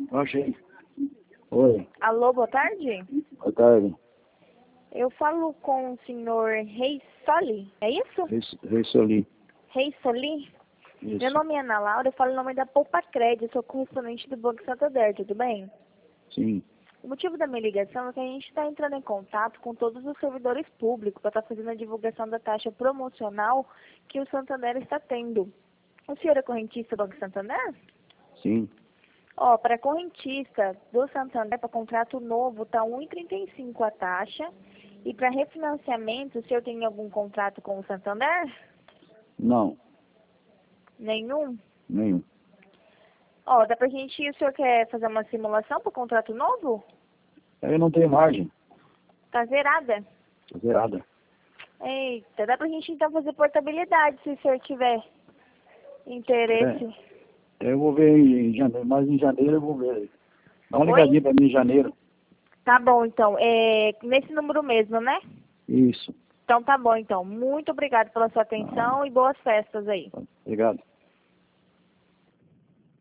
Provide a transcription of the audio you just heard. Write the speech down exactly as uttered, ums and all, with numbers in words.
Achei. Oi. Alô, boa tarde. Boa tarde. Eu falo com o senhor Rei Soli, é isso? Rei, Rei Soli. Rei Soli? Isso. Meu nome é Ana Laura, eu falo em nome da Poupa Crédito, sou correspondente do Banco Santander, tudo bem? Sim. O motivo da minha ligação é que a gente está entrando em contato com todos os servidores públicos para estar fazendo a divulgação da taxa promocional que o Santander está tendo. O senhor é correntista do Banco Santander? Sim. Ó, para correntista do Santander, para contrato novo, está um real e trinta e cinco a taxa. E para refinanciamento, o senhor tem algum contrato com o Santander? Não. Nenhum? Nenhum. Ó, dá pra gente, o senhor quer fazer uma simulação para o contrato novo? Aí não tem margem. Tá zerada. Tá zerada. Eita, dá pra gente então fazer portabilidade, se o senhor tiver interesse. É, eu vou ver em janeiro, mas em janeiro eu vou ver. Dá uma Oi? ligadinha pra mim em janeiro. Tá bom, então. É nesse número mesmo, né? Isso. Então tá bom, então. Muito obrigado pela sua atenção Ah, e boas festas aí. obrigado.